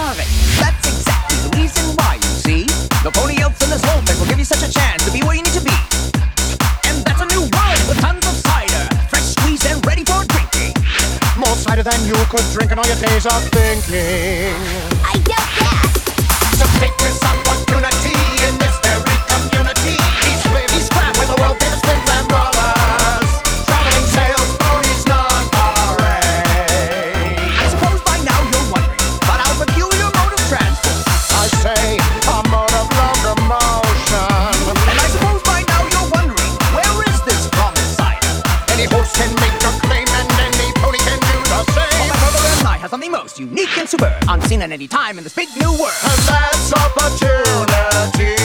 soiree. That's exactly the reason why, you see. No pony elves in this whole thing will give you such a chance to be where you need to be. And that's a new world with tons of cider, fresh squeezed and ready for drinking. More cider than you could drink in all your days of thinking. I doubt that. So take this opportunity in this very community. He's crap with the world famous twins and brothers. Traveling sales ponies non-parade. I suppose by now you're wondering about our peculiar mode of transport. I say a mode of locomotion. And I suppose by now you're wondering, where is this common cider? Any horse can make a claim and any pony can do the same. My brother and I have something most unique and superb, unseen at any time in this big new world. And that's opportunity.